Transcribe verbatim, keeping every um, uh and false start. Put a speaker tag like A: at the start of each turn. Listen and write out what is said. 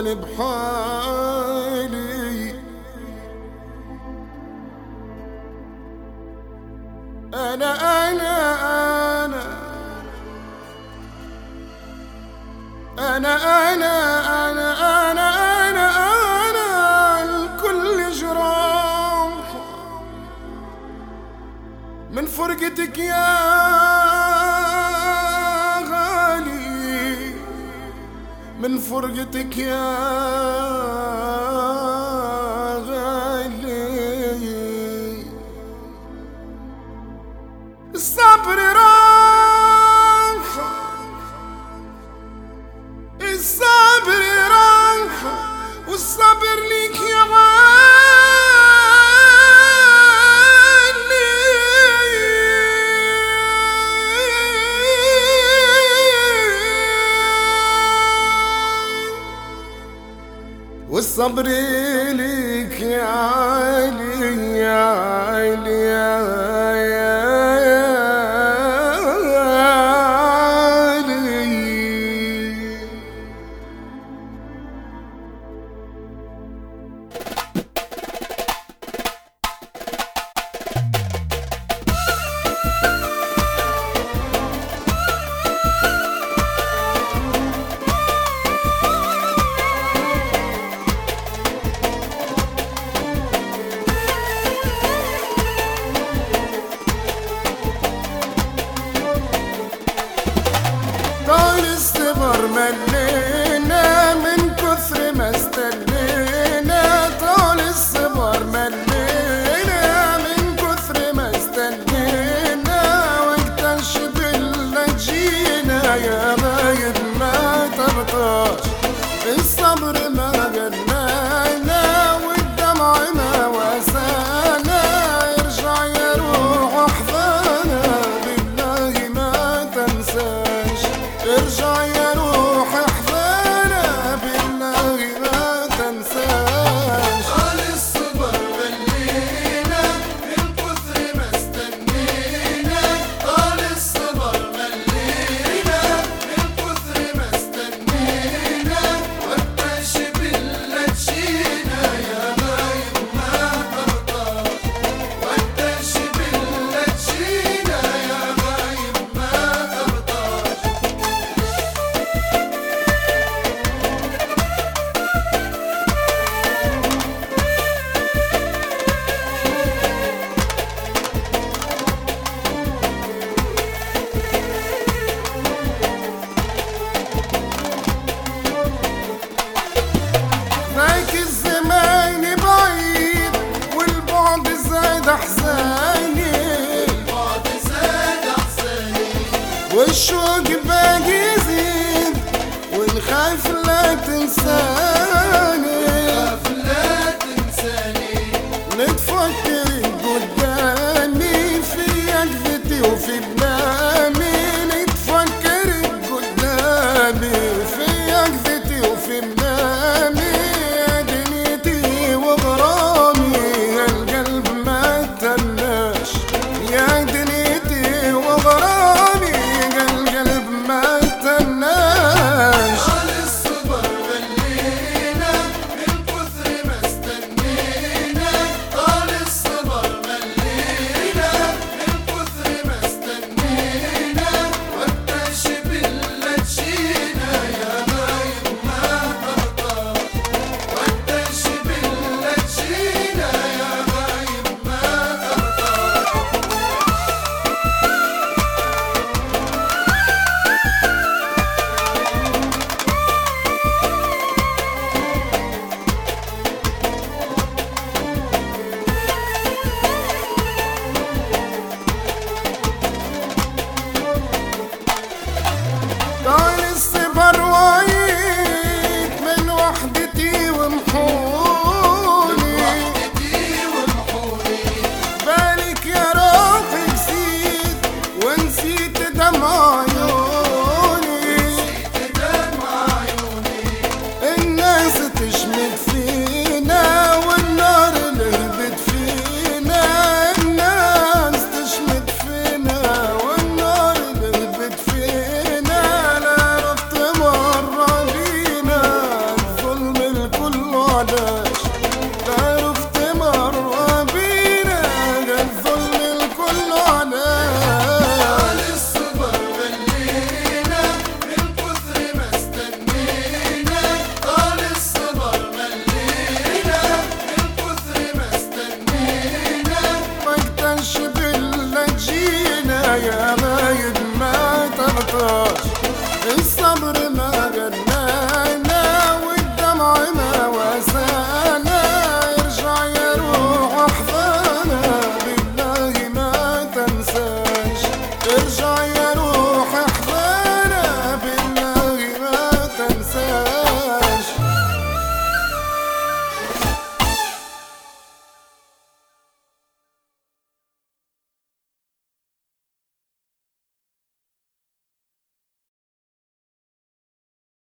A: وانا بحالي. انا انا انا انا انا انا انا انا انا الكل جراح من فرقتك يا غالي، من فرقتك يا غالي. الصبر راح، الصبر راح، والصبر ليك يا غالي. والصبر ليك يا علي يا علي يا طال الصبر ملينا من كثر ما استنينا، طال الصبر ملينا من كثر ما استنينا، وقت الشبل جينا يا غايب ما تبطاش. الصبر ما قلنا والدمع ما واسانا، ارجع يا روح احضانا بالله ما تنساش، ارجع يا روح احضانا بالله ما تنساش.
B: طال الصبر ملينا من كثر ما استنينا، طال الصبر ملينا من كثر ما استنينا، وقت الشبل تجينا يا غايب ما ترضاش، وقت الشبل تجينا يا غايب ما ترضاش.
A: ذاك الزمان بعيد والبعد زاد احزاني،
B: البعد زاد احزاني،
A: والشوق باقي يزيد ونخاف لا تنساني،
B: خاف لا تنساني.
A: نتفكر قدامي في عقدتي وفي بنامي، نتفكر قدامي